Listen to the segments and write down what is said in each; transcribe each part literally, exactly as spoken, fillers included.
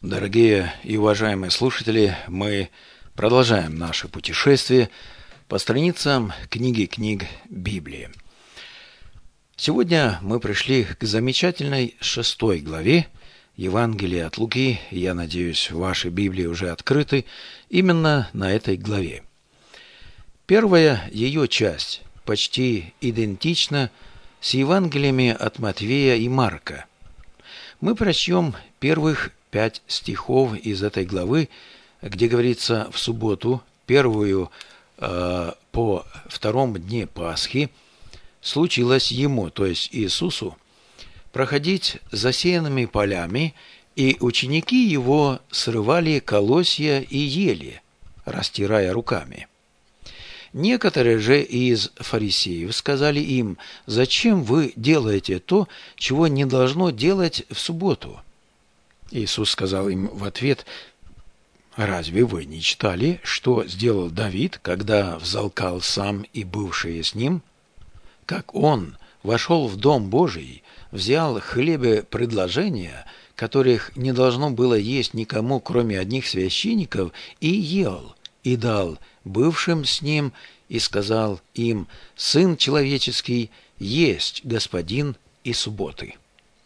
Дорогие и уважаемые слушатели, мы продолжаем наше путешествие по страницам книги книг Библии. Сегодня мы пришли к замечательной шестой главе Евангелия от Луки. Я надеюсь, ваши Библии уже открыты именно на этой главе. Первая ее часть почти идентична с Евангелиями от Матвея и Марка. Мы прочтем первых пять стихов из этой главы, где говорится: в субботу, первую э, по втором дне Пасхи, случилось ему, то есть Иисусу, проходить засеянными полями, и ученики его срывали колосья и ели, растирая руками. Некоторые же из фарисеев сказали им: «Зачем вы делаете то, чего не должно делать в субботу?» Иисус сказал им в ответ: «Разве вы не читали, что сделал Давид, когда взалкал сам и бывшие с ним? Как он вошел в Дом Божий, взял хлебопредложения, которых не должно было есть никому, кроме одних священников, и ел, и дал бывшим с ним, и сказал им: Сын человеческий есть Господин и субботы».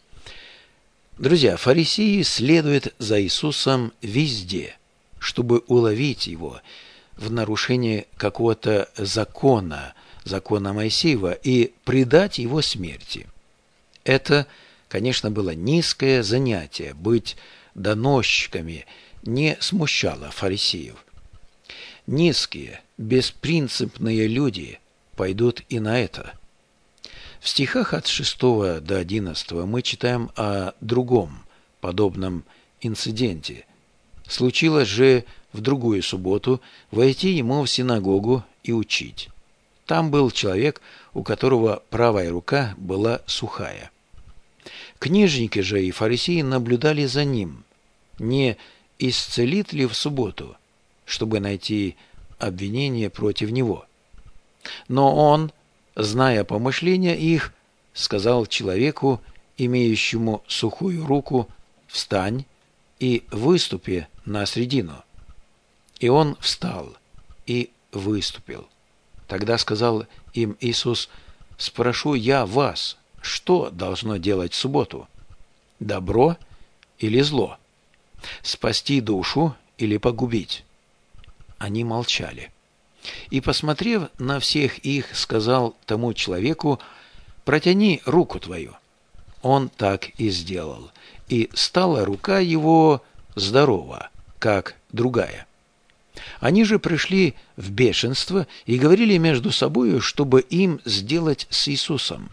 Друзья, фарисеи следуют за Иисусом везде, чтобы уловить его в нарушении какого-то закона, закона Моисеева, и предать его смерти. Это, конечно, было низкое занятие. Быть доносчиками не смущало фарисеев. Низкие, беспринципные люди пойдут и на это. В стихах от шестого до одиннадцатого мы читаем о другом подобном инциденте. Случилось же в другую субботу войти ему в синагогу и учить. Там был человек, у которого правая рука была сухая. Книжники же и фарисеи наблюдали за ним, не исцелит ли в субботу, чтобы найти обвинение против него. Но он, зная помышления их, сказал человеку, имеющему сухую руку: «Встань и выступи на средину». И он встал и выступил. Тогда сказал им Иисус: «Спрошу я вас, что должно делать в субботу? Добро или зло? Спасти душу или погубить?» Они молчали. И, посмотрев на всех их, сказал тому человеку: «Протяни руку твою». Он так и сделал, и стала рука его здорова, как другая. Они же пришли в бешенство и говорили между собою, чтобы им сделать с Иисусом.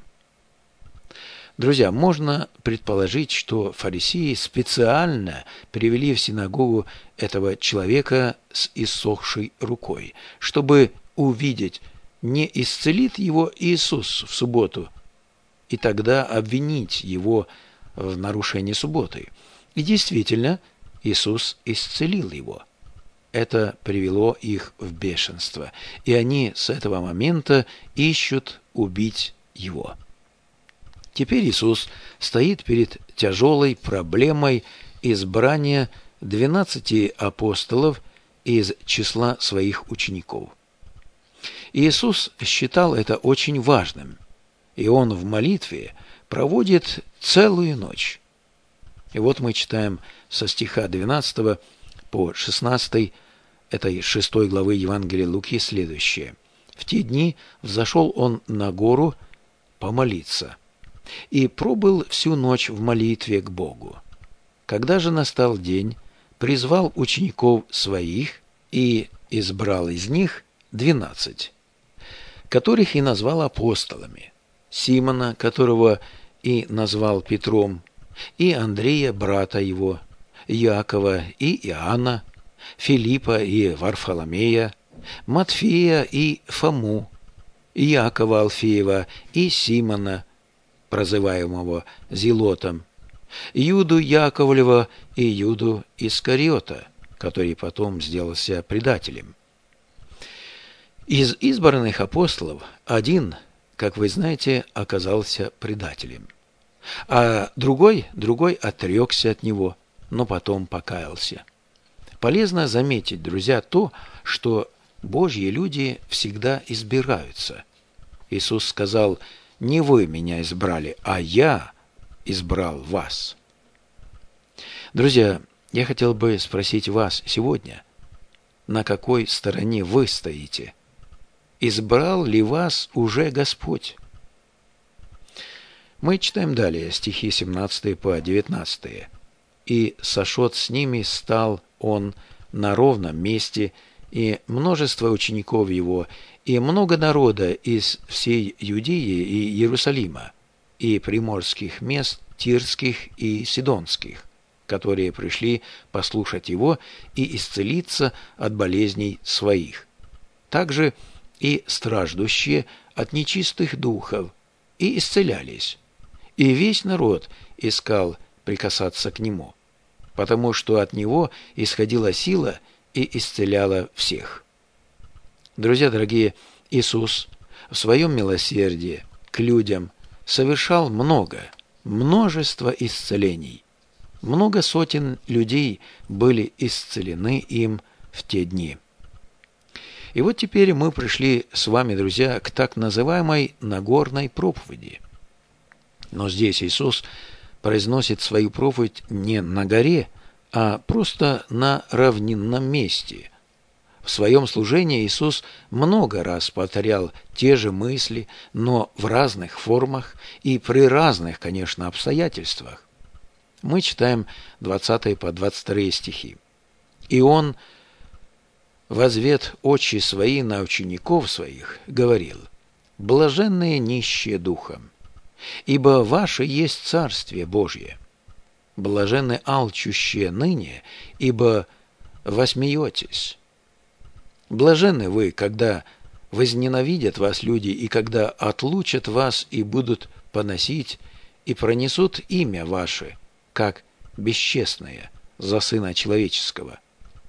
Друзья, можно предположить, что фарисеи специально привели в синагогу этого человека с иссохшей рукой, чтобы увидеть, не исцелит его Иисус в субботу, и тогда обвинить его в нарушении субботы. И действительно, Иисус исцелил его. Это привело их в бешенство, и они с этого момента ищут убить его. Теперь Иисус стоит перед тяжелой проблемой избрания двенадцати апостолов из числа своих учеников. Иисус считал это очень важным, и Он в молитве проводит целую ночь. И вот мы читаем со стиха двенадцатого по шестнадцатый этой шестой главы Евангелия Луки следующее. «В те дни взошел Он на гору помолиться, и пробыл всю ночь в молитве к Богу. Когда же настал день, призвал учеников своих и избрал из них двенадцать, которых и назвал апостолами: Симона, которого и назвал Петром, и Андрея, брата его, Иакова и Иоанна, Филиппа и Варфоломея, Матфея и Фому, Иакова Алфеева и Симона, прозываемого Зелотом, Юду Яковлева и Юду Искариота, который потом сделался предателем. Из избранных апостолов один, как вы знаете, оказался предателем, а другой, другой отрекся от него. но потом покаялся. Полезно заметить, друзья, то, что Божьи люди всегда избираются. Иисус сказал: «Не вы меня избрали, а я избрал вас». Друзья, я хотел бы спросить вас сегодня, на какой стороне вы стоите? Избрал ли вас уже Господь? Мы читаем далее стихи семнадцатый по девятнадцатый. «И сошед с ними стал он на ровном месте, и множество учеников его, и много народа из всей Иудеи и Иерусалима, и приморских мест Тирских и Сидонских, которые пришли послушать его и исцелиться от болезней своих. Также и страждущие от нечистых духов, и исцелялись. И весь народ искал прикасаться к нему, потому что от него исходила сила и исцеляла всех». Друзья дорогие, Иисус в своем милосердии к людям совершал много, множество исцелений. Много сотен людей были исцелены им в те дни. И вот теперь мы пришли с вами, друзья, к так называемой Нагорной проповеди. Но здесь Иисус произносит свою проповедь не на горе, а просто на равнинном месте. В своем служении Иисус много раз повторял те же мысли, но в разных формах и при разных, конечно, обстоятельствах. Мы читаем двадцатый по двадцать второй стихи. «И Он, возвед очи свои на учеников своих, говорил: блаженные нищие духом, ибо ваше есть Царствие Божье. Блаженны алчущие ныне, ибо восмеетесь. Блаженны вы, когда возненавидят вас люди, и когда отлучат вас и будут поносить, и пронесут имя ваше, как бесчестное, за Сына Человеческого».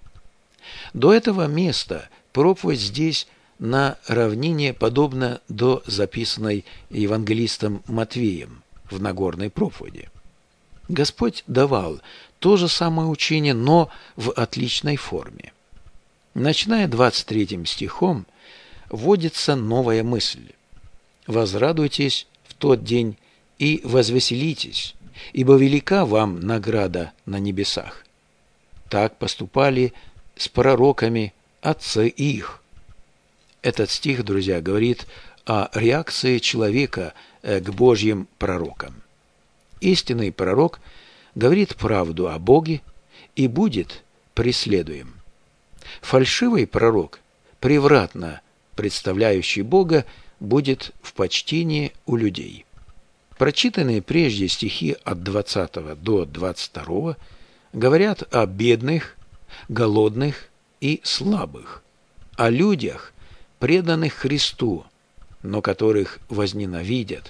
До этого места проповедь здесь на равнине подобна до записанной евангелистом Матвеем в Нагорной проповеди. Господь давал то же самое учение, но в отличной форме. Начиная двадцать третьим стихом, вводится новая мысль: «Возрадуйтесь в тот день и возвеселитесь, ибо велика вам награда на небесах. Так поступали с пророками отцы их». Этот стих, друзья, говорит о реакции человека к Божьим пророкам. Истинный пророк говорит правду о Боге и будет преследуем. Фальшивый пророк, превратно представляющий Бога, будет в почтении у людей. Прочитанные прежде стихи от двадцатого до двадцать второго говорят о бедных, голодных и слабых, о людях, преданных Христу, но которых возненавидят,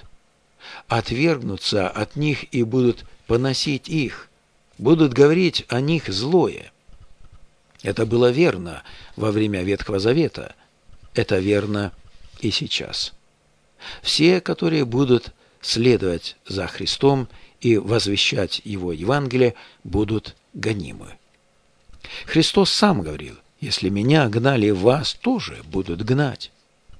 отвергнутся от них и будут поносить их, будут говорить о них злое. Это было верно во время Ветхого Завета, это верно и сейчас. Все, которые будут следовать за Христом и возвещать Его Евангелие, будут гонимы. Христос сам говорил: «Если меня гнали, вас тоже будут гнать».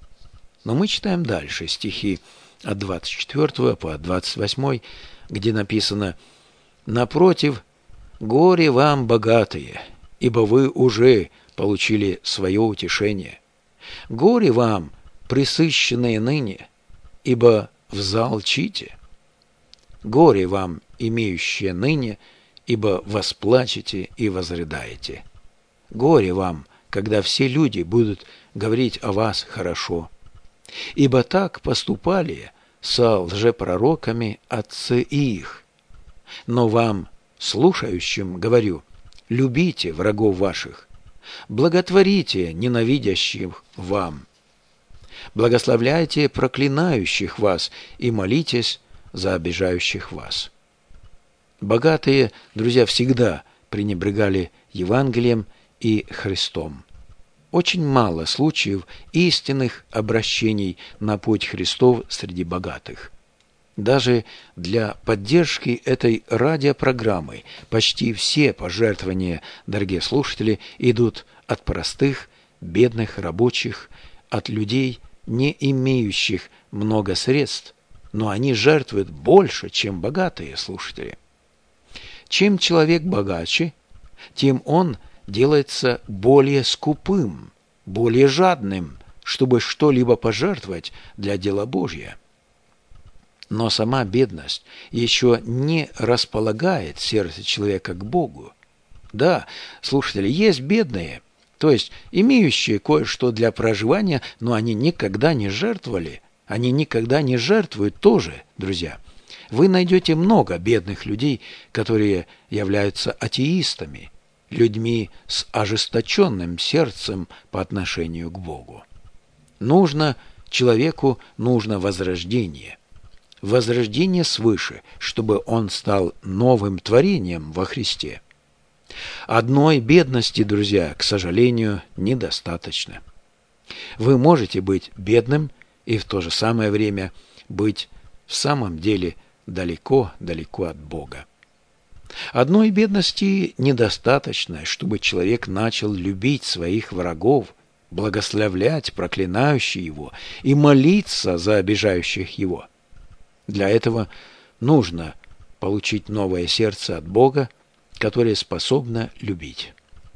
Но мы читаем дальше стихи от двадцать четвёртого по двадцать восьмой, где написано: «Напротив, горе вам, богатые, ибо вы уже получили свое утешение. Горе вам, пресыщенные ныне, ибо взалчите. Горе вам, имеющие ныне, ибо восплачете и возрыдаете. Горе вам, когда все люди будут говорить о вас хорошо. Ибо так поступали со лжепророками отцы их. Но вам, слушающим, говорю: любите врагов ваших, благотворите ненавидящих вам, благословляйте проклинающих вас и молитесь за обижающих вас». Богатые, друзья, всегда пренебрегали Евангелием и Христом. Очень мало случаев истинных обращений на путь Христов среди богатых. Даже для поддержки этой радиопрограммы почти все пожертвования, дорогие слушатели, идут от простых, бедных рабочих, от людей, не имеющих много средств, но они жертвуют больше, чем богатые слушатели. Чем человек богаче, тем он делается более скупым, более жадным, чтобы что-либо пожертвовать для дела Божьего. Но сама бедность еще не располагает сердце человека к Богу. Да, слушатели, есть бедные, то есть имеющие кое-что для проживания, но они никогда не жертвовали, они никогда не жертвуют тоже, друзья. Вы найдете много бедных людей, которые являются атеистами, людьми с ожесточенным сердцем по отношению к Богу. Нужно человеку, нужно возрождение. Возрождение свыше, чтобы он стал новым творением во Христе. Одной бедности, друзья, к сожалению, недостаточно. Вы можете быть бедным и в то же самое время быть в самом деле далеко-далеко от Бога. Одной бедности недостаточно, чтобы человек начал любить своих врагов, благословлять проклинающих его и молиться за обижающих его. Для этого нужно получить новое сердце от Бога, которое способно любить.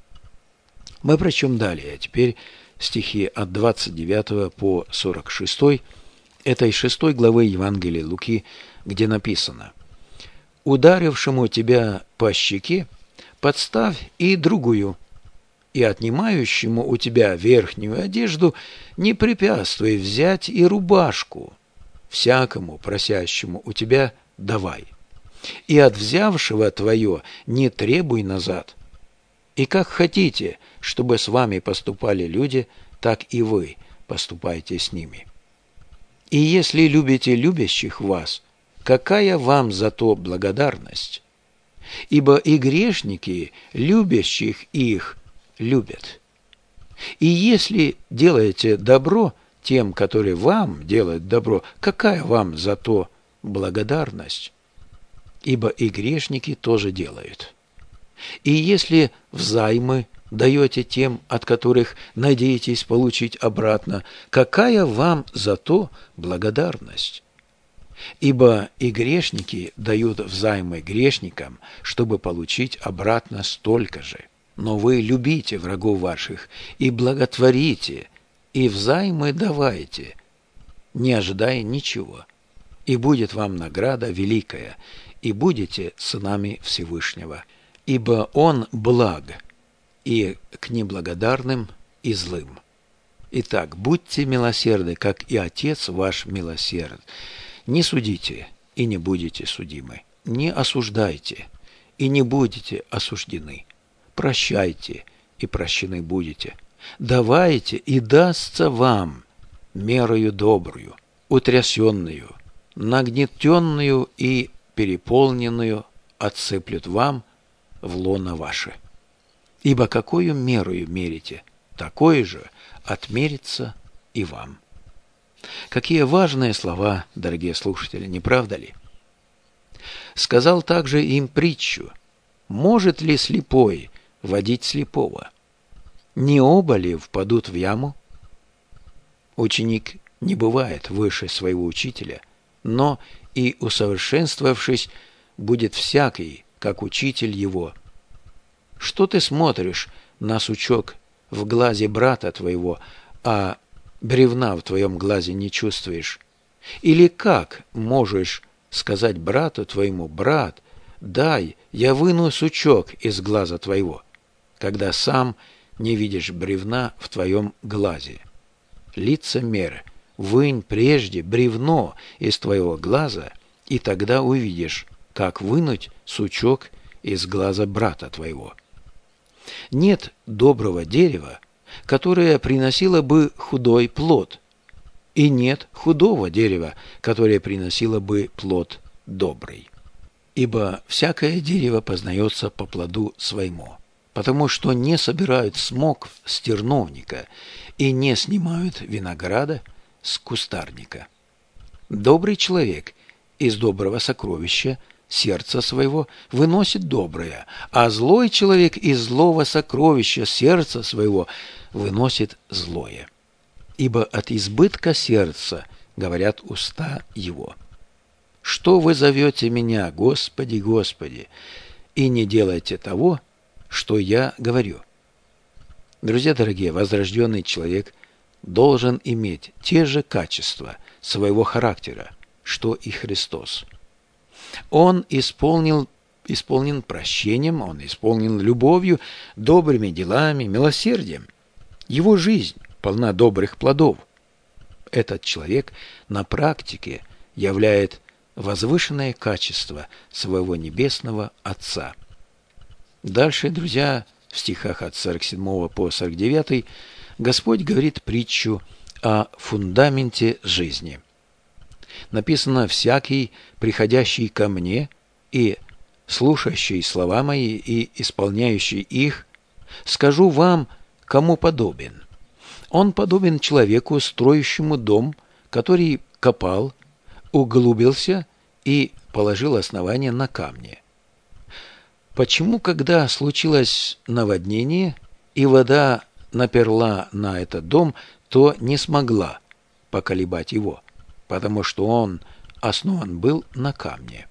Мы прочтем далее, теперь стихи от двадцать девятого по сорок шестой этой шестой главы Евангелия Луки, где написано: «Ударившему тебя по щеке подставь и другую, и отнимающему у тебя верхнюю одежду не препятствуй взять и рубашку. Всякому просящему у тебя давай, и от взявшего твое не требуй назад. И как хотите, чтобы с вами поступали люди, так и вы поступайте с ними. И если любите любящих вас, какая вам за то благодарность? Ибо и грешники, любящих их, любят. И если делаете добро тем, которые вам делают добро, какая вам за то благодарность? Ибо и грешники тоже делают. И если взаймы даете тем, от которых надеетесь получить обратно, какая вам за то благодарность? Ибо и грешники дают взаймы грешникам, чтобы получить обратно столько же. Но вы любите врагов ваших и благотворите, и взаймы давайте, не ожидая ничего, и будет вам награда великая, и будете сынами Всевышнего. Ибо Он благ и к неблагодарным и злым. Итак, будьте милосердны, как и Отец ваш милосерд. Не судите, и не будете судимы. Не осуждайте, и не будете осуждены. Прощайте, и прощены будете. Давайте, и дастся вам мерою добрую, утрясенную, нагнетенную и переполненную отсыплют вам в лоно ваше. Ибо какою мерою мерите, такое же отмерится и вам». Какие важные слова, дорогие слушатели, не правда ли? Сказал также им притчу: может ли слепой водить слепого? Не оба ли впадут в яму? Ученик не бывает выше своего учителя, но и усовершенствовавшись, будет всякий, как учитель его. Что ты смотришь на сучок в глазе брата твоего, а бревна в твоем глазе не чувствуешь? Или как можешь сказать брату твоему: брат, дай, я выну сучок из глаза твоего, когда сам не видишь бревна в твоем глазе? Лицемер, вынь прежде бревно из твоего глаза, и тогда увидишь, как вынуть сучок из глаза брата твоего. Нет доброго дерева, которое приносило бы худой плод, и нет худого дерева, которое приносило бы плод добрый. Ибо всякое дерево познается по плоду своему, потому что не собирают смок с терновника и не снимают винограда с кустарника. Добрый человек из доброго сокровища сердца своего выносит доброе, а злой человек из злого сокровища сердца своего выносит злое. Ибо от избытка сердца говорят уста его. Что вы зовете меня, Господи, Господи, и не делайте того, что я говорю? Друзья дорогие, возрожденный человек должен иметь те же качества своего характера, что и Христос. Он исполнил, исполнен прощением, он исполнен любовью, добрыми делами, милосердием. Его жизнь полна добрых плодов. Этот человек на практике являет возвышенное качество своего небесного Отца. Дальше, друзья, в стихах от сорок седьмого по сорок девятый Господь говорит притчу о фундаменте жизни. Написано: «Всякий, приходящий ко мне и слушающий слова мои и исполняющий их, скажу вам, кому подобен. Он подобен человеку, строящему дом, который копал, углубился и положил основание на камне. Почему, когда случилось наводнение, и вода наперла на этот дом, то не смогла поколебать его? Потому что он основан был на камне.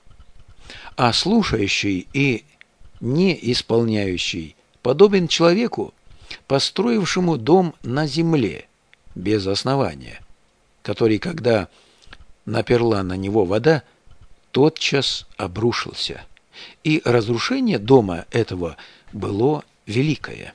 А слушающий и не исполняющий подобен человеку, построившему дом на земле без основания, который, когда наперла на него вода, тотчас обрушился, и разрушение дома этого было великое».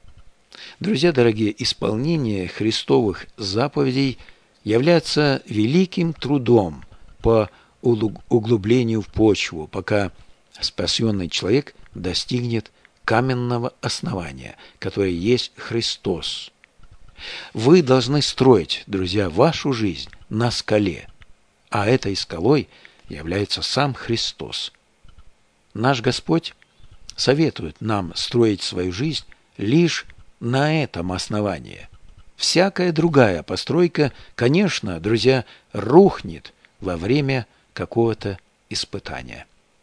Друзья дорогие, исполнение Христовых заповедей является великим трудом по углублению в почву, пока спасенный человек достигнет каменного основания, которое есть Христос. Вы должны строить, друзья, вашу жизнь на скале, а этой скалой является сам Христос. Наш Господь советует нам строить свою жизнь лишь на этом основании. Всякая другая постройка, конечно, друзья, рухнет во время какого-то испытания.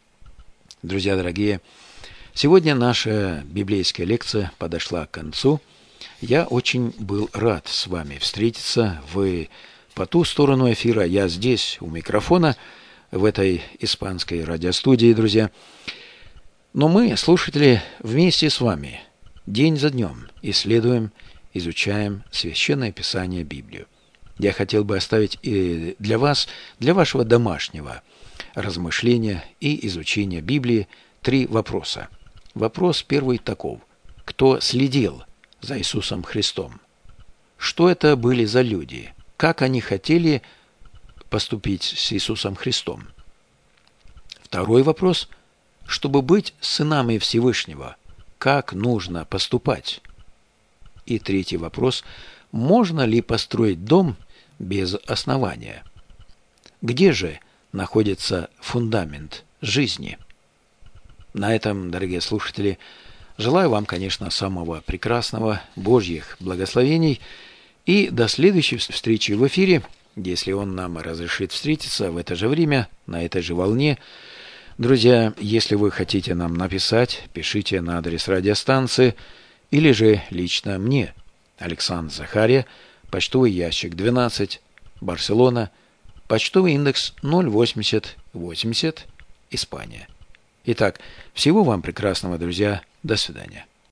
Друзья дорогие, сегодня наша библейская лекция подошла к концу. Я очень был рад с вами встретиться. Вы по ту сторону эфира, я здесь, у микрофона, в этой испанской радиостудии, друзья. Но мы, слушатели, вместе с вами день за днем исследуем, изучаем Священное Писание, Библию. Я хотел бы оставить и для вас, для вашего домашнего размышления и изучения Библии три вопроса. Вопрос первый таков: кто следил за Иисусом Христом? Что это были за люди? Как они хотели поступить с Иисусом Христом? Второй вопрос: чтобы быть сынами Всевышнего, как нужно поступать? И третий вопрос: можно ли построить дом без основания? Где же находится фундамент жизни? На этом, дорогие слушатели, желаю вам, конечно, самого прекрасного, Божьих благословений, и до следующей встречи в эфире, если Он нам разрешит встретиться в это же время, на этой же волне. Друзья, если вы хотите нам написать, пишите на адрес радиостанции или же лично мне, Александр Захария, почтовый ящик двенадцать, Барселона, почтовый индекс ноль восемьдесят восемьдесят, Испания. Итак, всего вам прекрасного, друзья. До свидания.